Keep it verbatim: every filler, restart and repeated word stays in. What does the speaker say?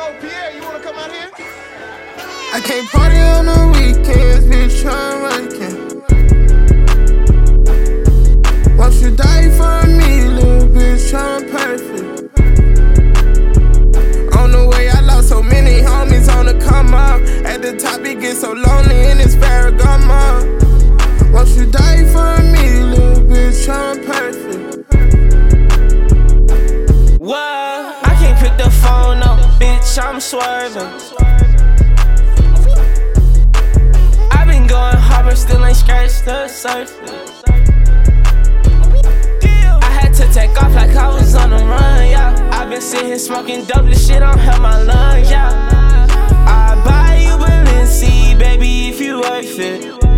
Pierre, you wanna come out here? I can't party on the weekends, bitch, I'm working. Won't you die for me, little bitch, I'm perfect. On the way, I lost so many homies on the come up. At the top, it gets so lonely in this Ferragamo. Won't you die for me, little bitch, I'm perfect. What? I can't pick the phone up, bitch, I'm swerving. I've been going hard, but still ain't scratched the surface. I had to take off like I was on the run, yeah. I've been sitting here smoking dope, this shit don't help my lungs, yeah. I buy you Balenci, baby, if you worth it.